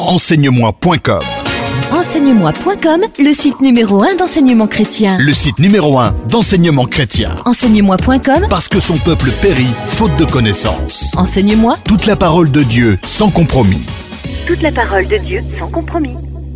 Enseigne-moi.com. Enseigne-moi.com, le site numéro 1 d'enseignement chrétien. Le site numéro 1 d'enseignement chrétien. Enseigne-moi.com, Parce que son peuple périt faute de connaissances. Enseigne-moi. Toute la parole de Dieu sans compromis. Toute la parole de Dieu sans compromis.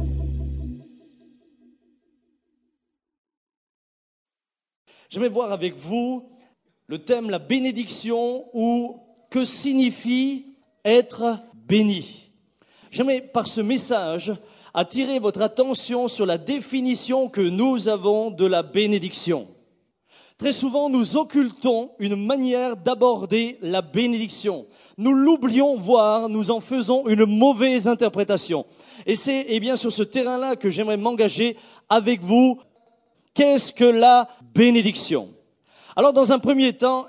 J'aimerais voir avec vous le thème la bénédiction ou que signifie être béni. J'aimerais par ce message attirer votre attention sur la définition que nous avons de la bénédiction. Très souvent, nous occultons une manière d'aborder la bénédiction. Nous l'oublions, voire nous en faisons une mauvaise interprétation. Et c'est bien sur ce terrain-là que j'aimerais m'engager avec vous. Qu'est-ce que la bénédiction? Alors, dans un premier temps,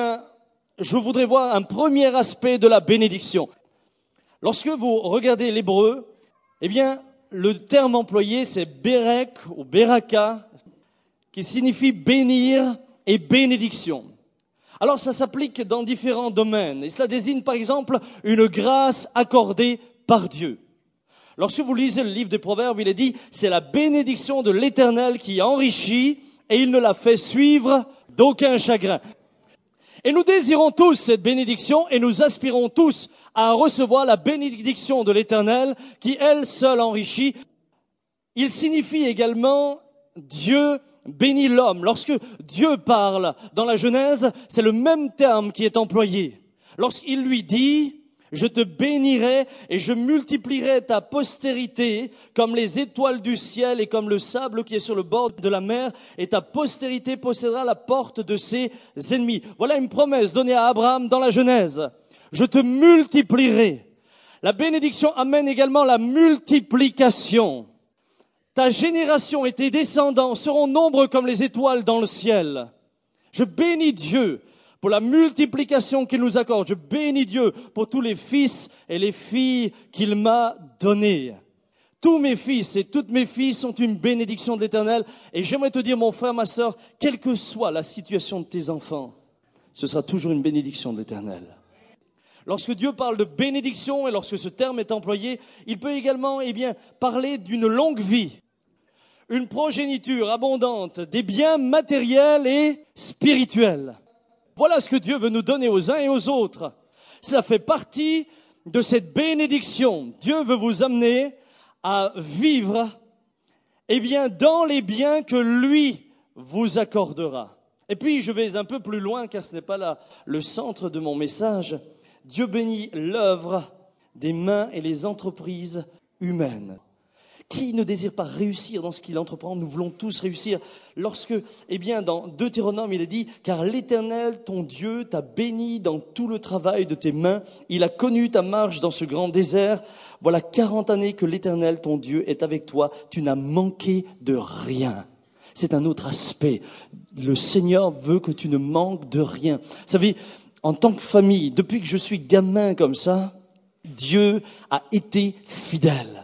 je voudrais voir un premier aspect de la bénédiction. Lorsque vous regardez l'hébreu, le terme employé, c'est Berek ou Beraka, qui signifie bénir et bénédiction. Alors, ça s'applique dans différents domaines. Et cela désigne, par exemple, une grâce accordée par Dieu. Lorsque vous lisez le livre des Proverbes, il est dit, c'est la bénédiction de l'Éternel qui enrichit et il ne la fait suivre d'aucun chagrin. Et nous désirons tous cette bénédiction et nous aspirons tous à recevoir la bénédiction de l'Éternel qui, elle seule, enrichit. Il signifie également Dieu bénit l'homme. Lorsque Dieu parle dans la Genèse, c'est le même terme qui est employé. Lorsqu'il lui dit, je te bénirai et je multiplierai ta postérité comme les étoiles du ciel et comme le sable qui est sur le bord de la mer, et ta postérité possédera la porte de ses ennemis. Voilà une promesse donnée à Abraham dans la Genèse. Je te multiplierai. La bénédiction amène également la multiplication. Ta génération et tes descendants seront nombreux comme les étoiles dans le ciel. Je bénis Dieu pour la multiplication qu'il nous accorde. Je bénis Dieu pour tous les fils et les filles qu'il m'a donnés. Tous mes fils et toutes mes filles sont une bénédiction de l'Éternel. Et j'aimerais te dire, mon frère, ma sœur, quelle que soit la situation de tes enfants, ce sera toujours une bénédiction de l'Éternel. Lorsque Dieu parle de bénédiction et lorsque ce terme est employé, il peut également parler d'une longue vie, une progéniture abondante, des biens matériels et spirituels. Voilà ce que Dieu veut nous donner aux uns et aux autres. Cela fait partie de cette bénédiction. Dieu veut vous amener à vivre dans les biens que lui vous accordera. Et puis je vais un peu plus loin car ce n'est pas le centre de mon message. Dieu bénit l'œuvre des mains et les entreprises humaines. Qui ne désire pas réussir dans ce qu'il entreprend? Nous voulons tous réussir. Lorsque, dans Deutéronome, il est dit, car l'Éternel, ton Dieu, t'a béni dans tout le travail de tes mains. Il a connu ta marche dans ce grand désert. Voilà 40 années que l'Éternel, ton Dieu, est avec toi. Tu n'as manqué de rien. C'est un autre aspect. Le Seigneur veut que tu ne manques de rien. Vous savez, en tant que famille, depuis que je suis gamin comme ça, Dieu a été fidèle.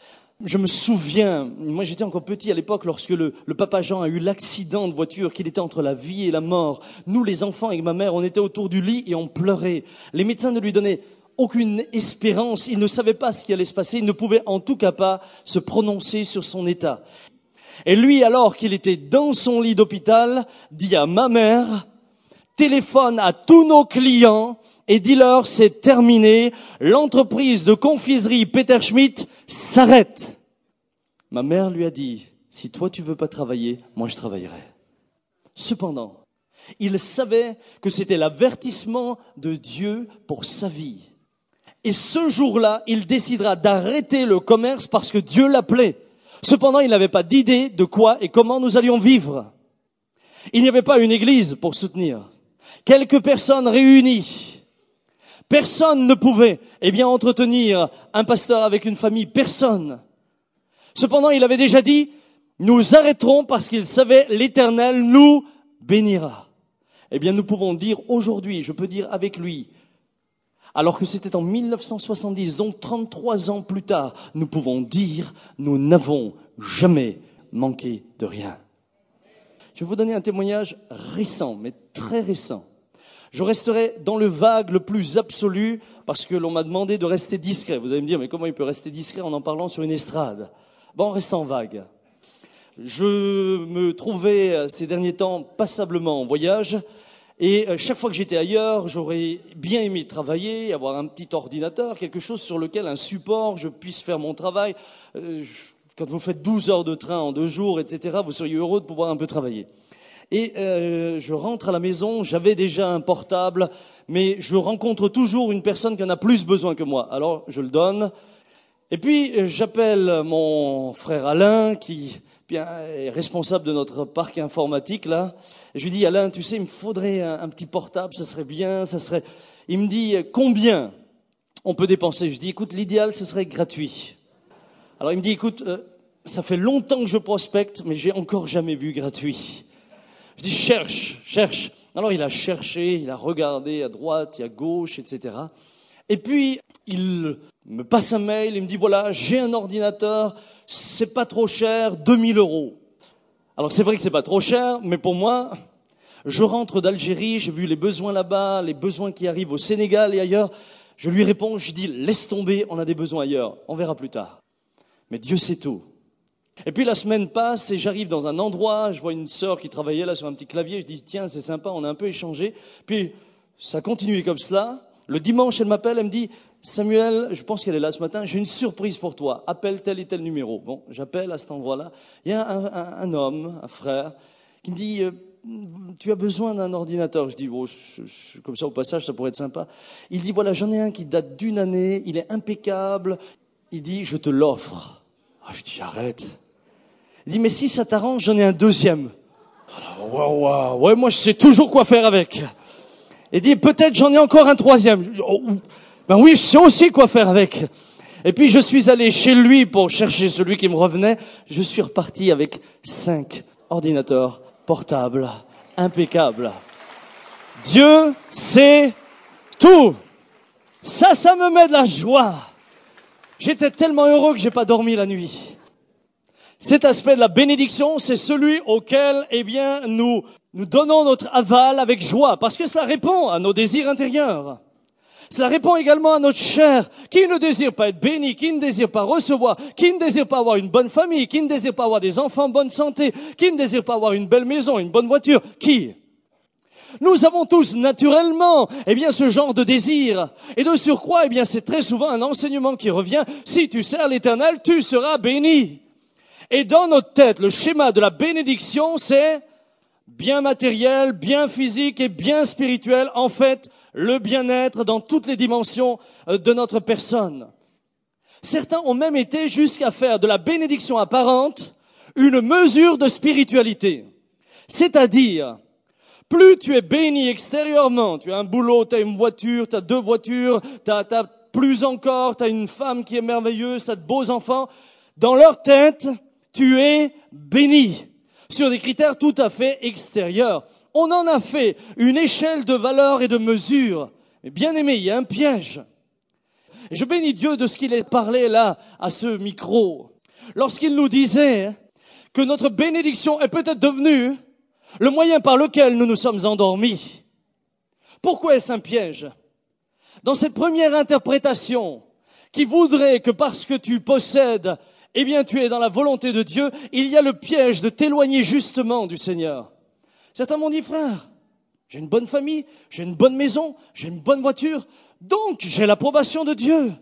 Je me souviens, moi j'étais encore petit à l'époque lorsque le papa Jean a eu l'accident de voiture, qu'il était entre la vie et la mort. Nous les enfants avec ma mère, on était autour du lit et on pleurait. Les médecins ne lui donnaient aucune espérance, ils ne savaient pas ce qui allait se passer, ils ne pouvaient en tout cas pas se prononcer sur son état. Et lui, alors qu'il était dans son lit d'hôpital, dit à ma mère, téléphone à tous nos clients et dis-leur c'est terminé, l'entreprise de confiserie Peter Schmidt s'arrête. Ma mère lui a dit, si toi tu veux pas travailler, moi je travaillerai. Cependant, il savait que c'était l'avertissement de Dieu pour sa vie. Et ce jour-là, il décidera d'arrêter le commerce parce que Dieu l'appelait. Cependant, il n'avait pas d'idée de quoi et comment nous allions vivre. Il n'y avait pas une église pour soutenir. Quelques personnes réunies. Personne ne pouvait, entretenir un pasteur avec une famille. Personne. Cependant, il avait déjà dit, nous arrêterons parce qu'il savait l'Éternel nous bénira. Nous pouvons dire aujourd'hui, je peux dire avec lui, alors que c'était en 1970, donc 33 ans plus tard, nous pouvons dire, nous n'avons jamais manqué de rien. Je vais vous donner un témoignage récent, mais très récent. Je resterai dans le vague le plus absolu parce que l'on m'a demandé de rester discret. Vous allez me dire, mais comment il peut rester discret en parlant sur une estrade? En restant vague. Je me trouvais ces derniers temps passablement en voyage et chaque fois que j'étais ailleurs, j'aurais bien aimé travailler, avoir un petit ordinateur, quelque chose sur lequel un support, je puisse faire mon travail. Quand vous faites 12 heures de train en 2 jours, etc., vous seriez heureux de pouvoir un peu travailler. Et je rentre à la maison, j'avais déjà un portable, mais je rencontre toujours une personne qui en a plus besoin que moi. Alors je le donne. Et puis j'appelle mon frère Alain, qui est responsable de notre parc informatique là. Et je lui dis, Alain, tu sais, il me faudrait un petit portable, ça serait bien, ça serait. Il me dit, combien on peut dépenser? Je dis, écoute, l'idéal, ce serait gratuit. Alors il me dit, écoute, ça fait longtemps que je prospecte, mais j'ai encore jamais vu gratuit. Je dis, cherche. Alors il a cherché, il a regardé à droite et à gauche, etc. Et puis, il me passe un mail, il me dit, voilà, j'ai un ordinateur, c'est pas trop cher, 2000 €. Alors c'est vrai que c'est pas trop cher, mais pour moi, je rentre d'Algérie, j'ai vu les besoins là-bas, les besoins qui arrivent au Sénégal et ailleurs. Je lui réponds, je dis, laisse tomber, on a des besoins ailleurs, on verra plus tard. Mais Dieu sait tout. Et puis la semaine passe et j'arrive dans un endroit, je vois une sœur qui travaillait là sur un petit clavier, je dis tiens c'est sympa, on a un peu échangé. Puis ça continue comme cela. Le dimanche elle m'appelle, elle me dit Samuel, je pense qu'elle est là ce matin, j'ai une surprise pour toi, appelle tel et tel numéro. Bon, j'appelle à cet endroit-là, il y a un homme, un frère, qui me dit tu as besoin d'un ordinateur. Je dis comme ça au passage ça pourrait être sympa. Il dit voilà j'en ai un qui date d'1 année, il est impeccable. Il dit je te l'offre. Je dis arrête. Il dit, mais si ça t'arrange, j'en ai un deuxième. Alors, ouais, moi je sais toujours quoi faire avec. Il dit, peut-être j'en ai encore un troisième. Ben oui, je sais aussi quoi faire avec. Et puis je suis allé chez lui pour chercher celui qui me revenait. Je suis reparti avec 5 ordinateurs portables, impeccables. Dieu sait tout. Ça me met de la joie. J'étais tellement heureux que j'ai pas dormi la nuit. Cet aspect de la bénédiction, c'est celui auquel, nous donnons notre aval avec joie, parce que cela répond à nos désirs intérieurs. Cela répond également à notre chair, qui ne désire pas être béni, qui ne désire pas recevoir, qui ne désire pas avoir une bonne famille, qui ne désire pas avoir des enfants en bonne santé, qui ne désire pas avoir une belle maison, une bonne voiture. Qui? Nous avons tous naturellement, ce genre de désir. Et de surcroît, c'est très souvent un enseignement qui revient. Si tu sers l'Éternel, tu seras béni. Et dans notre tête, le schéma de la bénédiction, c'est bien matériel, bien physique et bien spirituel. En fait, le bien-être dans toutes les dimensions de notre personne. Certains ont même été jusqu'à faire de la bénédiction apparente une mesure de spiritualité. C'est-à-dire, plus tu es béni extérieurement, tu as un boulot, tu as une voiture, tu as 2 voitures, tu as plus encore, tu as une femme qui est merveilleuse, tu as de beaux enfants, dans leur tête, tu es béni sur des critères tout à fait extérieurs. On en a fait une échelle de valeur et de mesure. Mais bien aimé, il y a un piège. Et je bénis Dieu de ce qu'il a parlé là, à ce micro. Lorsqu'il nous disait que notre bénédiction est peut-être devenue le moyen par lequel nous nous sommes endormis. Pourquoi est-ce un piège? Dans cette première interprétation, qui voudrait que parce que tu possèdes, tu es dans la volonté de Dieu, il y a le piège de t'éloigner justement du Seigneur. Certains m'ont dit, frère, j'ai une bonne famille, j'ai une bonne maison, j'ai une bonne voiture, donc j'ai l'approbation de Dieu.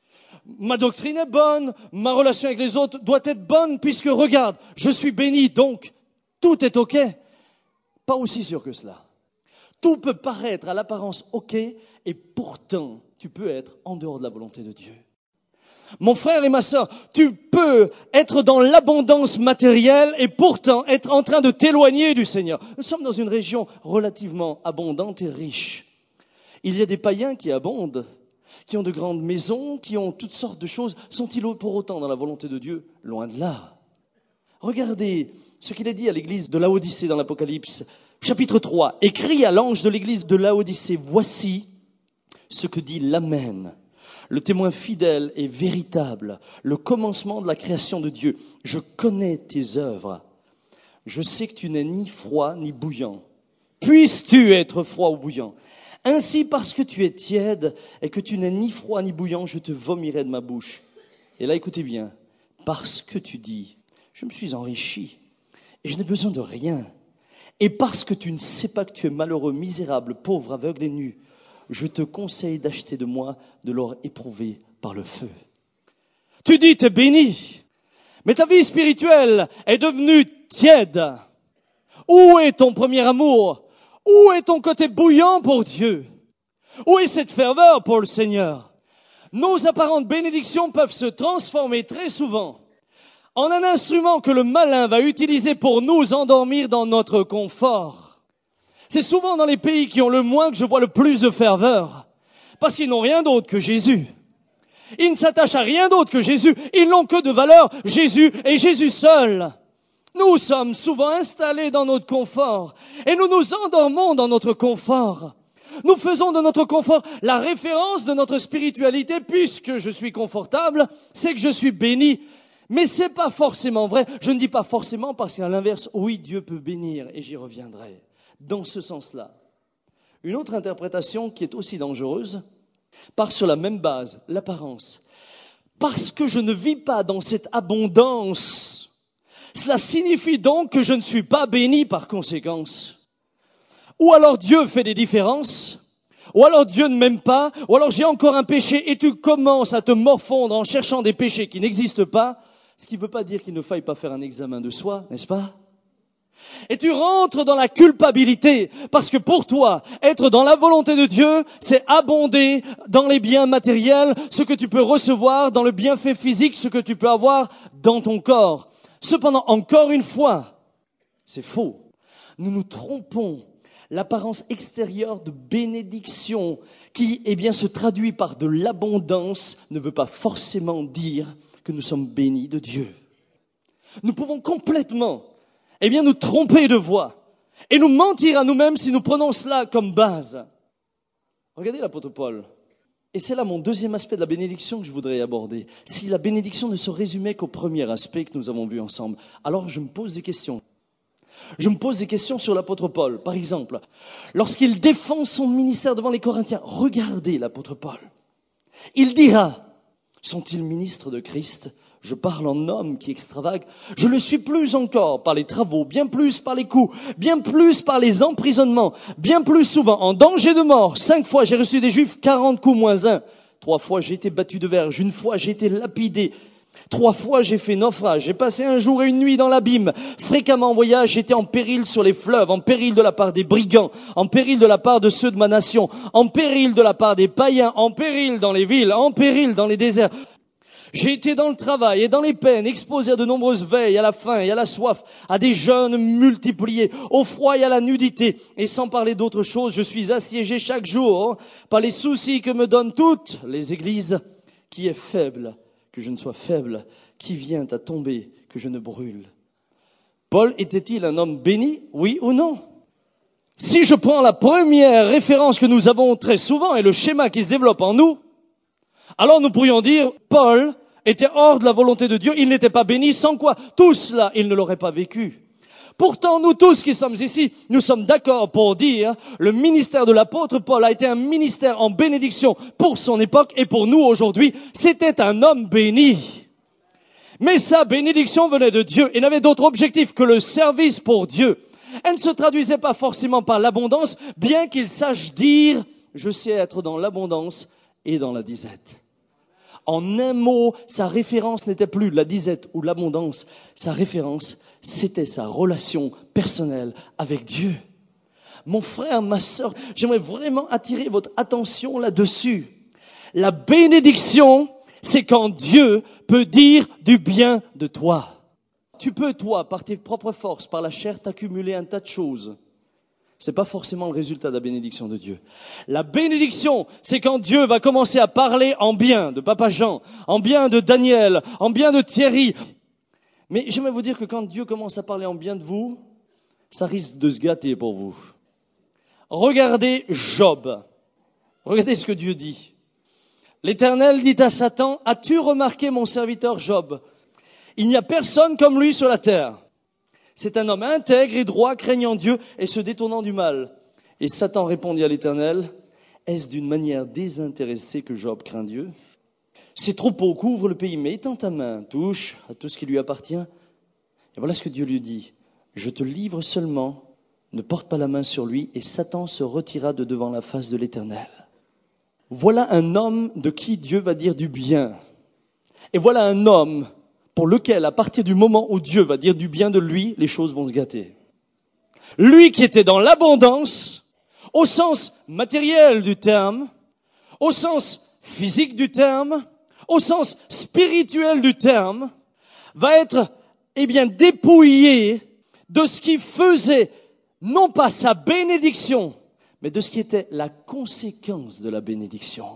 Ma doctrine est bonne, ma relation avec les autres doit être bonne, puisque regarde, je suis béni, donc tout est OK. Pas aussi sûr que cela. Tout peut paraître à l'apparence OK, et pourtant, tu peux être en dehors de la volonté de Dieu. Mon frère et ma sœur, tu peux être dans l'abondance matérielle et pourtant être en train de t'éloigner du Seigneur. Nous sommes dans une région relativement abondante et riche. Il y a des païens qui abondent, qui ont de grandes maisons, qui ont toutes sortes de choses. Sont-ils pour autant dans la volonté de Dieu? Loin de là. Regardez ce qu'il est dit à l'église de Laodicée dans l'Apocalypse, chapitre 3. Écrit à l'ange de l'église de Laodicée, voici ce que dit l'Amen. Le témoin fidèle et véritable, le commencement de la création de Dieu. Je connais tes œuvres. Je sais que tu n'es ni froid ni bouillant. Puisses-tu être froid ou bouillant? Ainsi, parce que tu es tiède et que tu n'es ni froid ni bouillant, je te vomirai de ma bouche. Et là, écoutez bien, parce que tu dis, je me suis enrichi et je n'ai besoin de rien. Et parce que tu ne sais pas que tu es malheureux, misérable, pauvre, aveugle et nu, je te conseille d'acheter de moi de l'or éprouvé par le feu. Tu dis, t'es béni, mais ta vie spirituelle est devenue tiède. Où est ton premier amour? Où est ton côté bouillant pour Dieu? Où est cette ferveur pour le Seigneur? Nos apparentes bénédictions peuvent se transformer très souvent en un instrument que le malin va utiliser pour nous endormir dans notre confort. C'est souvent dans les pays qui ont le moins que je vois le plus de ferveur, parce qu'ils n'ont rien d'autre que Jésus. Ils ne s'attachent à rien d'autre que Jésus. Ils n'ont que de valeur Jésus et Jésus seul. Nous sommes souvent installés dans notre confort et nous nous endormons dans notre confort. Nous faisons de notre confort la référence de notre spiritualité. Puisque je suis confortable, c'est que je suis béni. Mais c'est pas forcément vrai. Je ne dis pas forcément parce qu'à l'inverse, oui, Dieu peut bénir et j'y reviendrai. Dans ce sens-là. Une autre interprétation qui est aussi dangereuse part sur la même base, l'apparence. Parce que je ne vis pas dans cette abondance, cela signifie donc que je ne suis pas béni par conséquence. Ou alors Dieu fait des différences, ou alors Dieu ne m'aime pas, ou alors j'ai encore un péché et tu commences à te morfondre en cherchant des péchés qui n'existent pas, ce qui ne veut pas dire qu'il ne faille pas faire un examen de soi, n'est-ce pas? Et tu rentres dans la culpabilité, parce que pour toi, être dans la volonté de Dieu, c'est abonder dans les biens matériels, ce que tu peux recevoir, dans le bienfait physique, ce que tu peux avoir dans ton corps. Cependant, encore une fois, c'est faux. Nous nous trompons. L'apparence extérieure de bénédiction qui, se traduit par de l'abondance ne veut pas forcément dire que nous sommes bénis de Dieu. Nous pouvons complètement nous tromper de voie et nous mentir à nous-mêmes si nous prenons cela comme base. Regardez l'apôtre Paul. Et c'est là mon deuxième aspect de la bénédiction que je voudrais aborder. Si la bénédiction ne se résumait qu'au premier aspect que nous avons vu ensemble, alors je me pose des questions. Je me pose des questions sur l'apôtre Paul. Par exemple, lorsqu'il défend son ministère devant les Corinthiens, regardez l'apôtre Paul. Il dira, sont-ils ministres de Christ ? Je parle en homme qui extravague. Je le suis plus encore par les travaux, bien plus par les coups, bien plus par les emprisonnements, bien plus souvent en danger de mort. 5 fois j'ai reçu des Juifs, 40 coups moins 1. 3 fois j'ai été battu de verge, 1 fois j'ai été lapidé. 3 fois j'ai fait naufrage, j'ai passé 1 jour et 1 nuit dans l'abîme. Fréquemment en voyage, j'étais en péril sur les fleuves, en péril de la part des brigands, en péril de la part de ceux de ma nation, en péril de la part des païens, en péril dans les villes, en péril dans les déserts. J'ai été dans le travail et dans les peines, exposé à de nombreuses veilles, à la faim et à la soif, à des jeûnes multipliés, au froid et à la nudité. Et sans parler d'autre chose, je suis assiégé chaque jour par les soucis que me donnent toutes les églises. Qui est faible, que je ne sois faible, qui vient à tomber, que je ne brûle. Paul était-il un homme béni, oui ou non? Si je prends la première référence que nous avons très souvent et le schéma qui se développe en nous, alors nous pourrions dire, Paul était hors de la volonté de Dieu, il n'était pas béni, sans quoi tout cela, il ne l'aurait pas vécu. Pourtant, nous tous qui sommes ici, nous sommes d'accord pour dire, le ministère de l'apôtre Paul a été un ministère en bénédiction pour son époque et pour nous aujourd'hui. C'était un homme béni. Mais sa bénédiction venait de Dieu et n'avait d'autre objectif que le service pour Dieu. Elle ne se traduisait pas forcément par l'abondance, bien qu'il sache dire, je sais être dans l'abondance et dans la disette. En un mot, sa référence n'était plus la disette ou l'abondance. Sa référence, c'était sa relation personnelle avec Dieu. Mon frère, ma sœur, j'aimerais vraiment attirer votre attention là-dessus. La bénédiction, c'est quand Dieu peut dire du bien de toi. Tu peux, toi, par tes propres forces, par la chair, t'accumuler un tas de choses. C'est pas forcément le résultat de la bénédiction de Dieu. La bénédiction, c'est quand Dieu va commencer à parler en bien de Papa Jean, en bien de Daniel, en bien de Thierry. Mais j'aimerais vous dire que quand Dieu commence à parler en bien de vous, ça risque de se gâter pour vous. Regardez Job. Regardez ce que Dieu dit. L'Éternel dit à Satan, « As-tu remarqué mon serviteur Job ? Il n'y a personne comme lui sur la terre. C'est un homme intègre et droit, craignant Dieu et se détournant du mal. » Et Satan répondit à l'Éternel, Est-ce d'une manière désintéressée que Job craint Dieu? Ses troupeaux couvrent le pays, mais étends ta main, touche à tout ce qui lui appartient. Et voilà ce que Dieu lui dit. Je te livre seulement, ne porte pas la main sur lui, et Satan se retira de devant la face de l'Éternel. Voilà un homme de qui Dieu va dire du bien. Et voilà un homme pour lequel, à partir du moment où Dieu va dire du bien de lui, les choses vont se gâter. Lui qui était dans l'abondance, au sens matériel du terme, au sens physique du terme, au sens spirituel du terme, va être, dépouillé de ce qui faisait, non pas sa bénédiction, mais de ce qui était la conséquence de la bénédiction.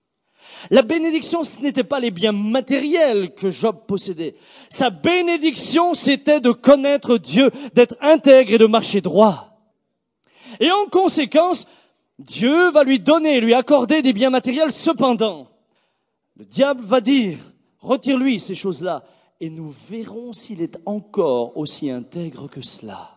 La bénédiction, ce n'était pas les biens matériels que Job possédait. Sa bénédiction, c'était de connaître Dieu, d'être intègre et de marcher droit. Et en conséquence, Dieu va lui donner, lui accorder des biens matériels. Cependant, le diable va dire, retire-lui ces choses-là, et nous verrons s'il est encore aussi intègre que cela.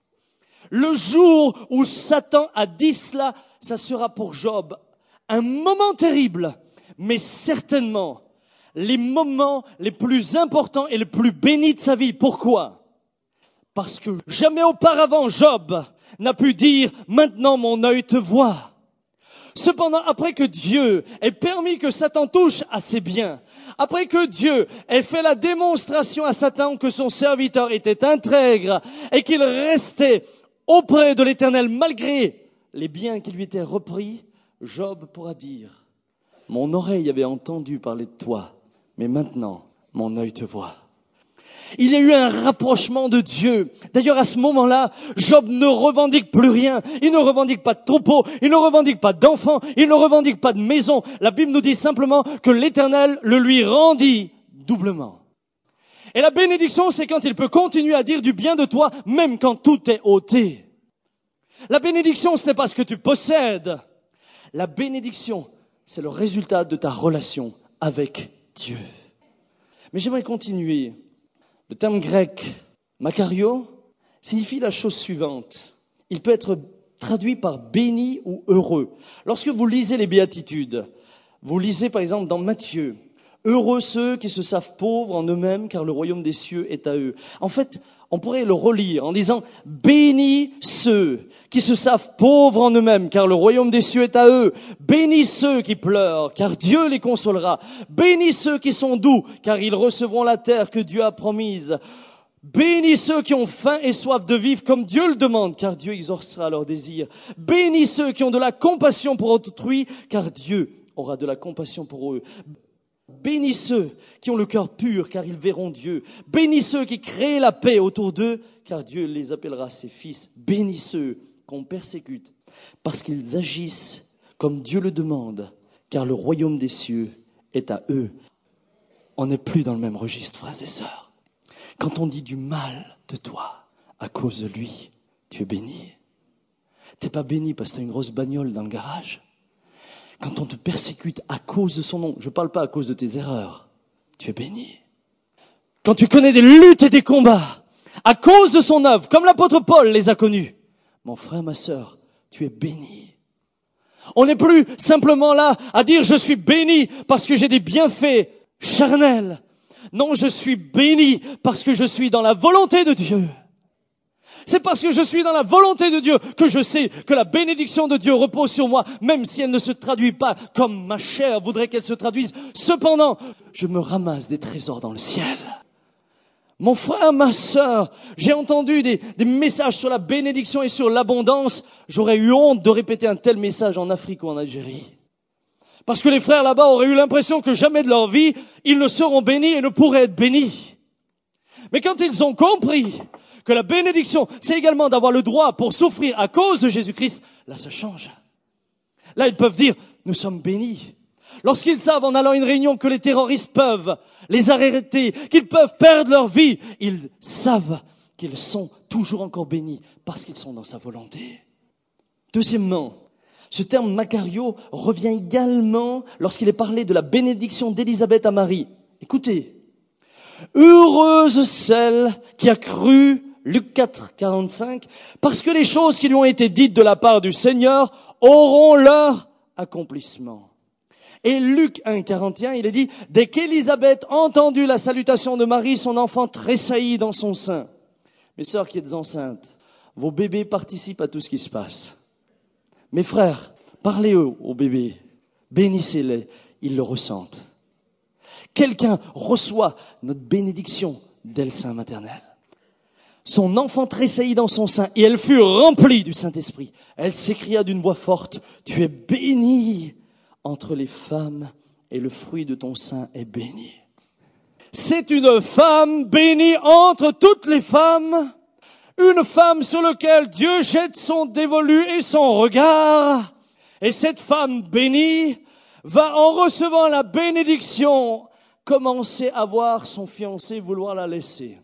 Le jour où Satan a dit cela, ça sera pour Job un moment terrible, mais certainement les moments les plus importants et les plus bénis de sa vie. Pourquoi? Parce que jamais auparavant Job n'a pu dire « Maintenant mon œil te voit ». Cependant, après que Dieu ait permis que Satan touche à ses biens, après que Dieu ait fait la démonstration à Satan que son serviteur était intègre et qu'il restait auprès de l'Éternel malgré les biens qui lui étaient repris, Job pourra dire « Mon oreille avait entendu parler de toi, mais maintenant mon œil te voit ». Il y a eu un rapprochement de Dieu. D'ailleurs, à ce moment-là, Job ne revendique plus rien. Il ne revendique pas de troupeau, il ne revendique pas d'enfants, il ne revendique pas de maison. La Bible nous dit simplement que l'Éternel le lui rendit doublement. Et la bénédiction, c'est quand il peut continuer à dire du bien de toi, même quand tout est ôté. La bénédiction, ce n'est pas ce que tu possèdes. La bénédiction, c'est le résultat de ta relation avec Dieu. Mais j'aimerais continuer. Le terme grec « makario » signifie la chose suivante. Il peut être traduit par « béni » ou « heureux ». Lorsque vous lisez les béatitudes, vous lisez par exemple dans Matthieu « Heureux ceux qui se savent pauvres en eux-mêmes, car le royaume des cieux est à eux ». En fait, on pourrait le relire en disant « Bénis ceux qui se savent pauvres en eux-mêmes, car le royaume des cieux est à eux. Bénis ceux qui pleurent, car Dieu les consolera. Bénis ceux qui sont doux, car ils recevront la terre que Dieu a promise. Bénis ceux qui ont faim et soif de vivre comme Dieu le demande, car Dieu exaucera leurs désirs. Bénis ceux qui ont de la compassion pour autrui, car Dieu aura de la compassion pour eux. Bénis ceux qui ont le cœur pur, car ils verront Dieu. Bénis ceux qui créent la paix autour d'eux, car Dieu les appellera ses fils. Bénis ceux qu'on persécute, parce qu'ils agissent comme Dieu le demande, car le royaume des cieux est à eux. On n'est plus dans le même registre, frères et sœurs. Quand on dit du mal de toi à cause de lui, tu es béni. T'es pas béni parce que tu as une grosse bagnole dans le garage. Quand on te persécute à cause de son nom, je ne parle pas à cause de tes erreurs, tu es béni. Quand tu connais des luttes et des combats, à cause de son œuvre, comme l'apôtre Paul les a connus, mon frère, ma sœur, tu es béni. On n'est plus simplement là à dire je suis béni parce que j'ai des bienfaits charnels. Non, je suis béni parce que je suis dans la volonté de Dieu. C'est parce que je suis dans la volonté de Dieu que je sais que la bénédiction de Dieu repose sur moi, même si elle ne se traduit pas comme ma chair voudrait qu'elle se traduise. Cependant, je me ramasse des trésors dans le ciel. Mon frère, ma sœur, j'ai entendu des messages sur la bénédiction et sur l'abondance. J'aurais eu honte de répéter un tel message en Afrique ou en Algérie. Parce que les frères là-bas auraient eu l'impression que jamais de leur vie, ils ne seront bénis et ne pourraient être bénis. Mais quand ils ont compris que la bénédiction, c'est également d'avoir le droit pour souffrir à cause de Jésus-Christ, là ça change. Là ils peuvent dire, nous sommes bénis. Lorsqu'ils savent en allant à une réunion que les terroristes peuvent les arrêter, qu'ils peuvent perdre leur vie, ils savent qu'ils sont toujours encore bénis parce qu'ils sont dans sa volonté. Deuxièmement, ce terme Makario revient également lorsqu'il est parlé de la bénédiction d'Élisabeth à Marie. Écoutez, heureuse celle qui a cru, Luc 4, 45, parce que les choses qui lui ont été dites de la part du Seigneur auront leur accomplissement. Et Luc 1, 41, il est dit, dès qu'Élisabeth entendit la salutation de Marie, son enfant tressaillit dans son sein. Mes sœurs qui êtes enceintes, vos bébés participent à tout ce qui se passe. Mes frères, parlez aux bébés, bénissez-les, ils le ressentent. Quelqu'un reçoit notre bénédiction dès le sein maternel. Son enfant tressaillit dans son sein et elle fut remplie du Saint-Esprit. Elle s'écria d'une voix forte, « Tu es bénie entre les femmes et le fruit de ton sein est béni. » C'est une femme bénie entre toutes les femmes, une femme sur laquelle Dieu jette son dévolu et son regard. Et cette femme bénie va, en recevant la bénédiction, commencer à voir son fiancé vouloir la laisser.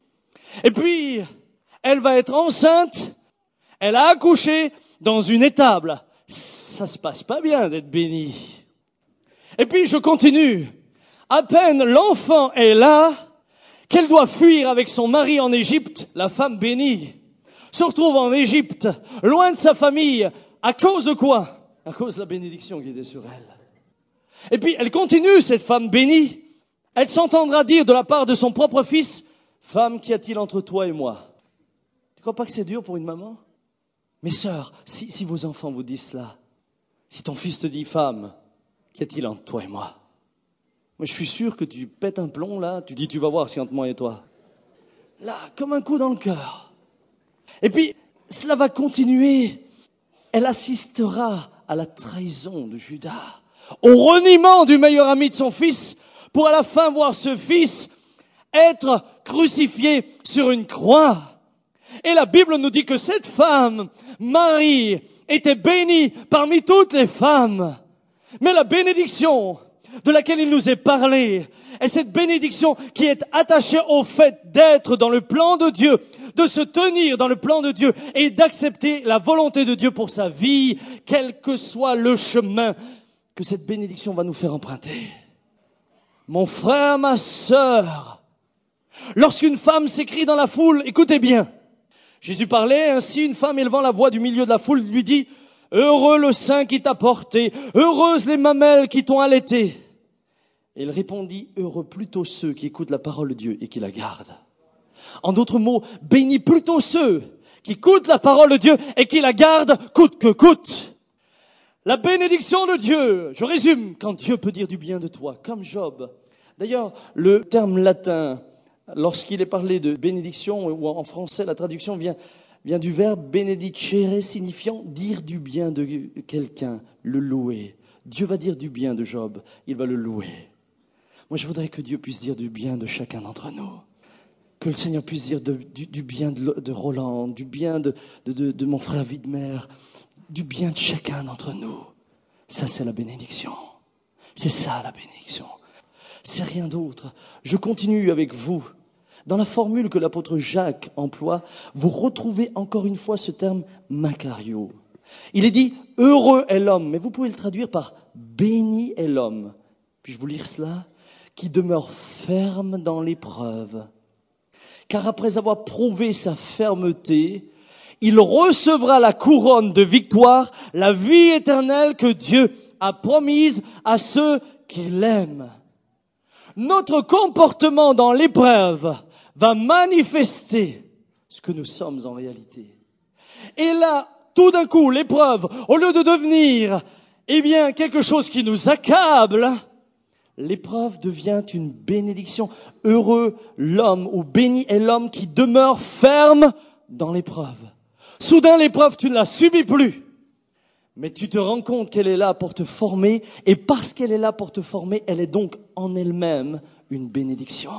Et puis, elle va être enceinte, elle a accouché dans une étable. Ça se passe pas bien d'être bénie. Et puis, je continue. À peine l'enfant est là, qu'elle doit fuir avec son mari en Égypte, la femme bénie se retrouve en Égypte, loin de sa famille. À cause de quoi? À cause de la bénédiction qui était sur elle. Et puis, elle continue, cette femme bénie. Elle s'entendra dire de la part de son propre fils, « Femme, qu'y a-t-il entre toi et moi ?» Tu crois pas que c'est dur pour une maman? Mes sœurs, si vos enfants vous disent cela, si ton fils te dit, « Femme, qu'y a-t-il entre toi et moi ?» Moi, je suis sûr que tu pètes un plomb là, tu dis, « Tu vas voir ce qu'il y a entre moi et toi. » Là, comme un coup dans le cœur. Et puis, cela va continuer. Elle assistera à la trahison de Judas, au reniement du meilleur ami de son fils, pour à la fin voir ce fils être crucifié sur une croix. Et la Bible nous dit que cette femme, Marie, était bénie parmi toutes les femmes. Mais la bénédiction de laquelle il nous est parlé est cette bénédiction qui est attachée au fait d'être dans le plan de Dieu, de se tenir dans le plan de Dieu et d'accepter la volonté de Dieu pour sa vie, quel que soit le chemin que cette bénédiction va nous faire emprunter. Mon frère, ma sœur, lorsqu'une femme s'écrie dans la foule, écoutez bien, Jésus parlait ainsi, une femme élevant la voix du milieu de la foule lui dit, « Heureux le sein qui t'a porté, heureuses les mamelles qui t'ont allaité. » Et il répondit, « Heureux plutôt ceux qui écoutent la parole de Dieu et qui la gardent. » En d'autres mots, bénis plutôt ceux qui écoutent la parole de Dieu et qui la gardent coûte que coûte. La bénédiction de Dieu, je résume, quand Dieu peut dire du bien de toi, comme Job. D'ailleurs, le terme latin, lorsqu'il est parlé de bénédiction, ou en français, la traduction vient du verbe benedicere, signifiant dire du bien de quelqu'un, le louer. Dieu va dire du bien de Job, il va le louer. Moi, je voudrais que Dieu puisse dire du bien de chacun d'entre nous. Que le Seigneur puisse dire du bien de Roland, du bien de mon frère Widmer, du bien de chacun d'entre nous. Ça, c'est la bénédiction. C'est ça, la bénédiction. C'est rien d'autre. Je continue avec vous. Dans la formule que l'apôtre Jacques emploie, vous retrouvez encore une fois ce terme « makario ». Il est dit « heureux est l'homme », mais vous pouvez le traduire par « béni est l'homme ». Puis-je vous lire cela ? « Qui demeure ferme dans l'épreuve. Car après avoir prouvé sa fermeté, il recevra la couronne de victoire, la vie éternelle que Dieu a promise à ceux qui l'aiment. » Notre comportement dans l'épreuve va manifester ce que nous sommes en réalité. Et là, tout d'un coup, l'épreuve, au lieu de devenir, quelque chose qui nous accable, l'épreuve devient une bénédiction. Heureux l'homme, ou béni est l'homme qui demeure ferme dans l'épreuve. Soudain, l'épreuve, tu ne la subis plus. Mais tu te rends compte qu'elle est là pour te former, et parce qu'elle est là pour te former, elle est donc en elle-même une bénédiction.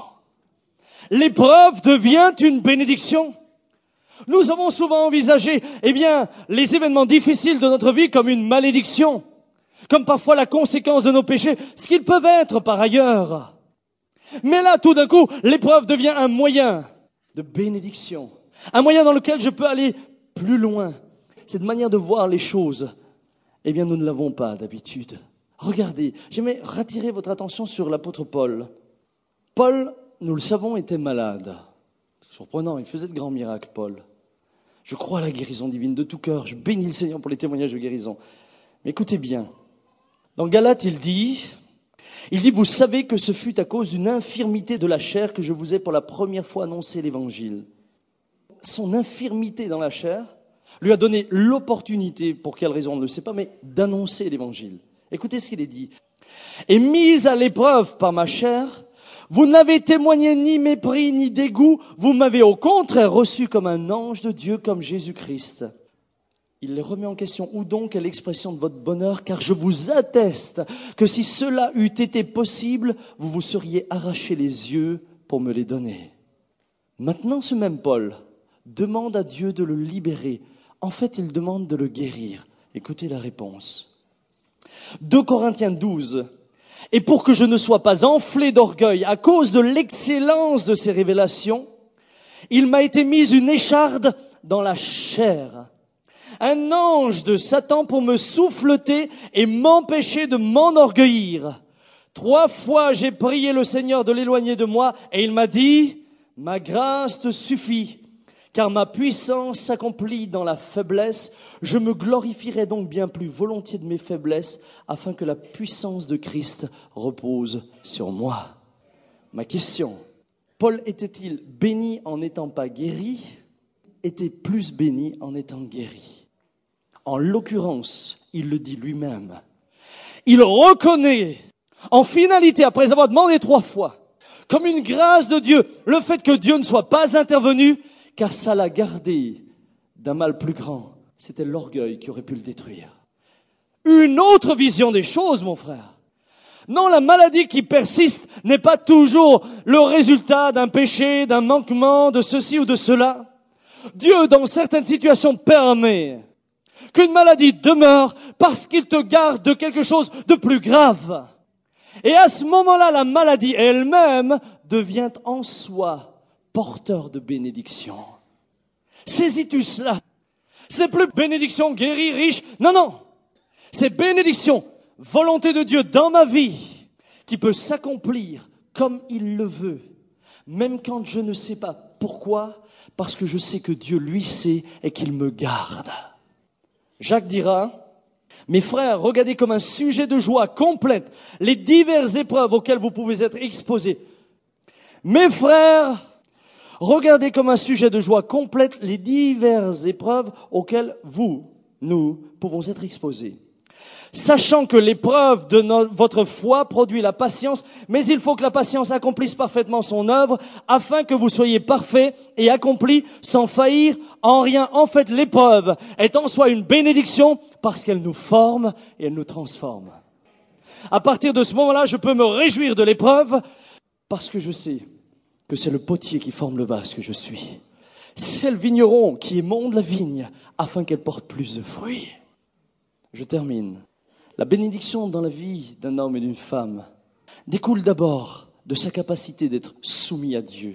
L'épreuve devient une bénédiction. Nous avons souvent envisagé, les événements difficiles de notre vie comme une malédiction, comme parfois la conséquence de nos péchés, ce qu'ils peuvent être par ailleurs. Mais là, tout d'un coup, l'épreuve devient un moyen de bénédiction, un moyen dans lequel je peux aller plus loin. Cette manière de voir les choses, nous ne l'avons pas d'habitude. Regardez, j'aimerais attirer votre attention sur l'apôtre Paul. Paul, nous le savons, était malade. Surprenant, il faisait de grands miracles, Paul. Je crois à la guérison divine de tout cœur. Je bénis le Seigneur pour les témoignages de guérison. Mais écoutez bien, Dans Galates, il dit, vous savez que ce fut à cause d'une infirmité de la chair que je vous ai pour la première fois annoncé l'évangile. Son infirmité dans la chair lui a donné l'opportunité, pour quelle raison on ne le sait pas, mais d'annoncer l'évangile. Écoutez ce qu'il est dit. Et mise à l'épreuve par ma chair, vous n'avez témoigné ni mépris ni dégoût, vous m'avez au contraire reçu comme un ange de Dieu, comme Jésus-Christ. Il les remet en question. Où donc est l'expression de votre bonheur? Car je vous atteste que si cela eût été possible, vous vous seriez arraché les yeux pour me les donner. Maintenant, ce même Paul demande à Dieu de le libérer. En fait, il demande de le guérir. Écoutez la réponse. 2 Corinthiens 12. Et pour que je ne sois pas enflé d'orgueil à cause de l'excellence de ces révélations, il m'a été mise une écharde dans la chair. Un ange de Satan pour me souffleter et m'empêcher de m'enorgueillir. 3 fois j'ai prié le Seigneur de l'éloigner de moi et il m'a dit, ma grâce te suffit, car ma puissance s'accomplit dans la faiblesse. Je me glorifierai donc bien plus volontiers de mes faiblesses afin que la puissance de Christ repose sur moi. Ma question, Paul était-il béni en n'étant pas guéri? Était plus béni en étant guéri? En l'occurrence, il le dit lui-même. Il reconnaît, en finalité, après avoir demandé 3 fois, comme une grâce de Dieu, le fait que Dieu ne soit pas intervenu, car ça l'a gardé d'un mal plus grand. C'était l'orgueil qui aurait pu le détruire. Une autre vision des choses, mon frère. Non, la maladie qui persiste n'est pas toujours le résultat d'un péché, d'un manquement, de ceci ou de cela. Dieu, dans certaines situations, permet qu'une maladie demeure parce qu'il te garde de quelque chose de plus grave. Et à ce moment-là, la maladie elle-même devient en soi porteur de bénédiction. Saisis-tu cela? Ce n'est plus bénédiction, guéri, riche. Non, non. C'est bénédiction, volonté de Dieu dans ma vie qui peut s'accomplir comme il le veut. Même quand je ne sais pas. Pourquoi? Parce que je sais que Dieu, lui, sait et qu'il me garde. Jacques dira, mes frères, regardez comme un sujet de joie complète les diverses épreuves auxquelles vous pouvez être exposés. Mes frères, regardez comme un sujet de joie complète les diverses épreuves auxquelles nous pouvons être exposés. Sachant que l'épreuve de votre foi produit la patience, mais il faut que la patience accomplisse parfaitement son œuvre, afin que vous soyez parfaits et accomplis sans faillir en rien. En fait, l'épreuve est en soi une bénédiction parce qu'elle nous forme et elle nous transforme. À partir de ce moment-là, je peux me réjouir de l'épreuve parce que je sais que c'est le potier qui forme le vase que je suis. C'est le vigneron qui émonde la vigne afin qu'elle porte plus de fruits. Je termine. La bénédiction dans la vie d'un homme et d'une femme découle d'abord de sa capacité d'être soumis à Dieu.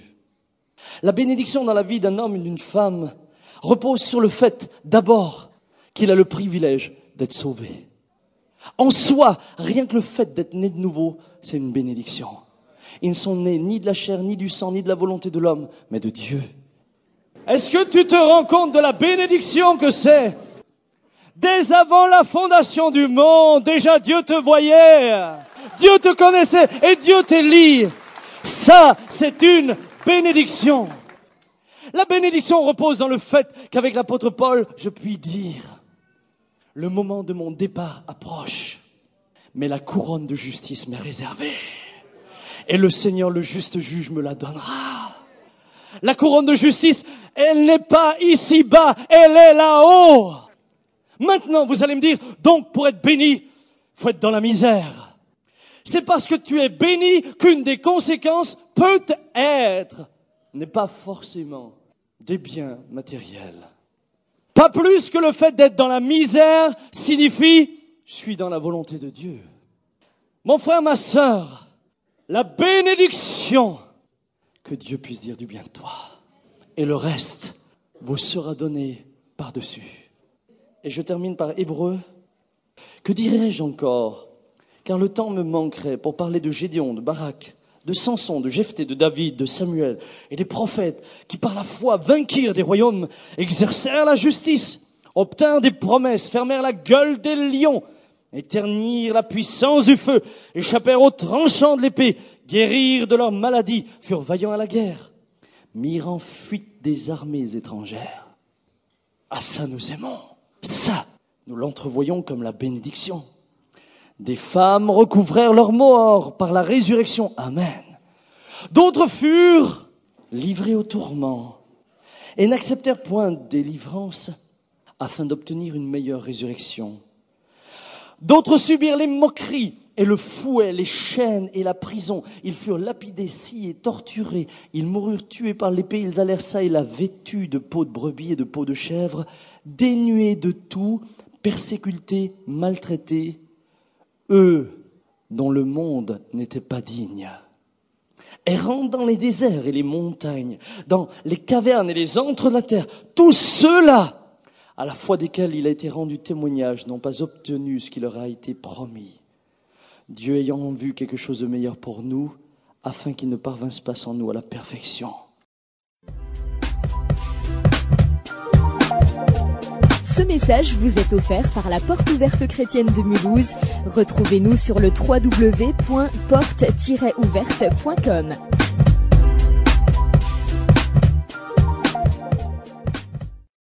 La bénédiction dans la vie d'un homme et d'une femme repose sur le fait d'abord qu'il a le privilège d'être sauvé. En soi, rien que le fait d'être né de nouveau, c'est une bénédiction. Ils ne sont nés ni de la chair, ni du sang, ni de la volonté de l'homme, mais de Dieu. Est-ce que tu te rends compte de la bénédiction que c'est? Dès avant la fondation du monde, déjà Dieu te voyait, Dieu te connaissait et Dieu t'élit. Ça, c'est une bénédiction. La bénédiction repose dans le fait qu'avec l'apôtre Paul, je puis dire, le moment de mon départ approche, mais la couronne de justice m'est réservée. Et le Seigneur, le juste juge, me la donnera. La couronne de justice, elle n'est pas ici-bas, elle est là-haut. Maintenant, vous allez me dire, donc pour être béni, faut être dans la misère. C'est parce que tu es béni qu'une des conséquences peut-être n'est pas forcément des biens matériels. Pas plus que le fait d'être dans la misère signifie je suis dans la volonté de Dieu. Mon frère, ma sœur, la bénédiction, que Dieu puisse dire du bien de toi. Et le reste vous sera donné par-dessus. Et je termine par Hébreux. Que dirais-je encore? Car le temps me manquerait pour parler de Gédéon, de Barak, de Samson, de Jephthé, de David, de Samuel et des prophètes qui par la foi vainquirent des royaumes, exercèrent la justice, obtinrent des promesses, fermèrent la gueule des lions, et ternirent la puissance du feu, échappèrent aux tranchants de l'épée, guérirent de leur maladie, furent vaillants à la guerre, mirent en fuite des armées étrangères. Ah, ça nous aimons, ça, nous l'entrevoyons comme la bénédiction. Des femmes recouvrèrent leurs morts par la résurrection. Amen. D'autres furent livrés au tourment et n'acceptèrent point de délivrance afin d'obtenir une meilleure résurrection. D'autres subirent les moqueries et le fouet, les chaînes et la prison. Ils furent lapidés, sciés, torturés. Ils moururent tués par l'épée. Ils allèrent ça et là vêtus de peau de brebis et de peau de chèvre, dénués de tout, persécutés, maltraités, eux dont le monde n'était pas digne. Errant dans les déserts et les montagnes, dans les cavernes et les antres de la terre, tous ceux-là, à la foi desquels il a été rendu témoignage, n'ont pas obtenu ce qui leur a été promis. Dieu ayant vu quelque chose de meilleur pour nous, afin qu'ils ne parvinssent pas sans nous à la perfection. Ce message vous est offert par la Porte ouverte chrétienne de Mulhouse. Retrouvez-nous sur le www.porte-ouverte.com.